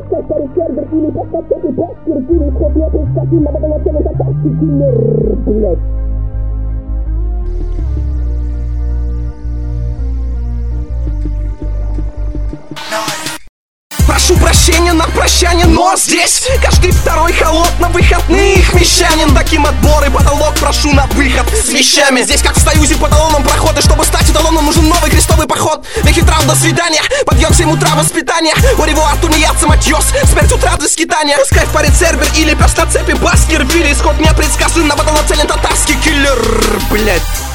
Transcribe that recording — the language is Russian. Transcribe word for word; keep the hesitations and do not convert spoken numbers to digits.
Скай старый сервер или поставь цепи баскер, или сход не предсказим, на батл нацелен татарский киллер, блядь. Прошу прощения на прощание, но здесь каждый второй холод на выходных мещанин. Таким отбор и потолок, прошу на выход с вещами. Здесь как в союзе по талонам прохода. Чтобы стать эталоном, нужен новый крестовый поход. Вехи трав, до свидания, подъем в семь утра воспитания. Оревуар, тунеядцам адьос, смерть утра до скитания. Скайп парит сервер или пес на цепи баскер, били исход непредсказуем, на батл нацелен татарский киллер, блять.